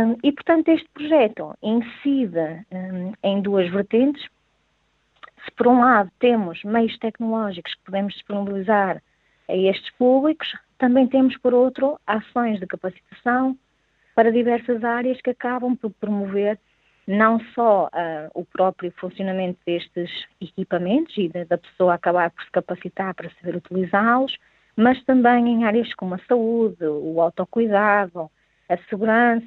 E, portanto, este projeto incide em duas vertentes. Se, por um lado, temos meios tecnológicos que podemos disponibilizar a estes públicos, também temos, por outro, ações de capacitação para diversas áreas que acabam por promover não só o próprio funcionamento destes equipamentos e da pessoa acabar por se capacitar para saber utilizá-los, mas também em áreas como a saúde, o autocuidado, a segurança,